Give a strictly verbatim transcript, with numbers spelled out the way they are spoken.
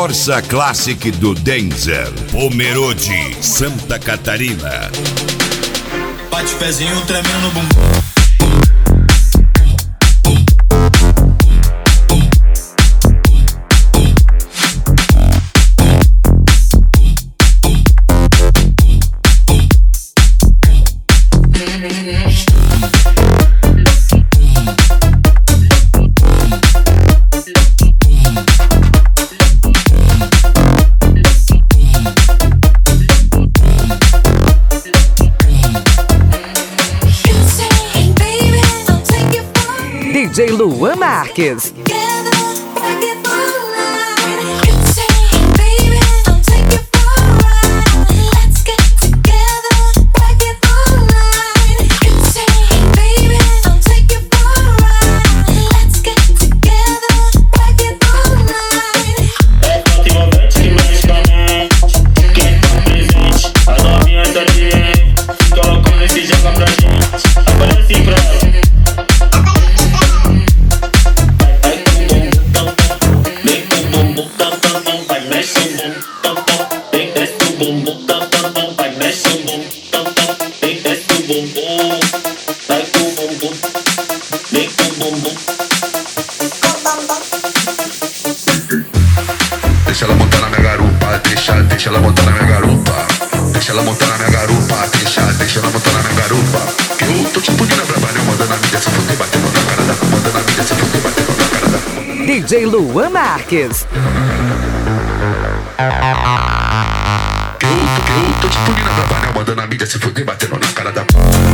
Corsa Classic do Denzer, Pomerode, Santa Catarina. Bate o pezinho tremendo no bumbum. D J Luan Marques. Deixa ela montar na minha garupa, deixa, deixa ela montar na minha garupa. Deixa ela montar na minha garupa, deixa, deixa ela montar na minha garupa. Que eu tô tipo de braba, né? Mandando a mídia se fuder, batendo na cara da. Mandando a mídia se fuder, batendo na cara da. D J Luan Marques. Que eu tô, que eu tô tipo de braba, né? Mandando a mídia se fuder, batendo na cara da.